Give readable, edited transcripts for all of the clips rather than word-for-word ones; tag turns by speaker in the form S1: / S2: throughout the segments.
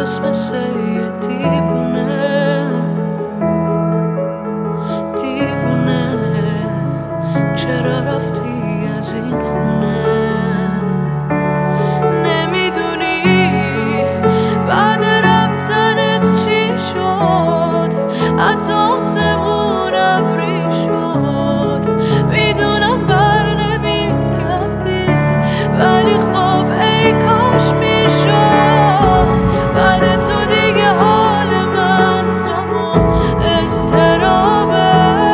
S1: درست مثل یه دیوونه چرا رفتی از این خونه؟ نمیدونی بعد رفتنت چی شد، حتی آسمون ابری شد. میدونم بر نمیگردی ولی خب ای کاش میشد. بعد تو دیگه حال من غم و اضطرابه،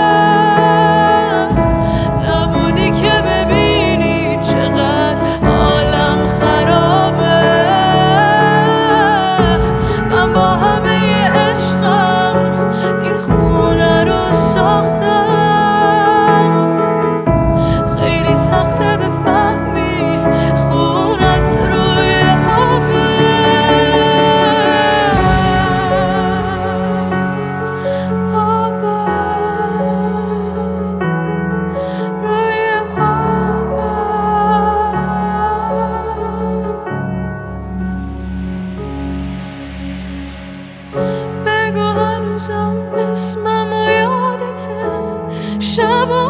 S1: نبودی که ببینی چقدر حالم خرابه. من با همه عشقم این خونه رو ساختم، خیلی سخته بفهمی خونت روی آبه. بگو هنوزم اسمم و یادته، شب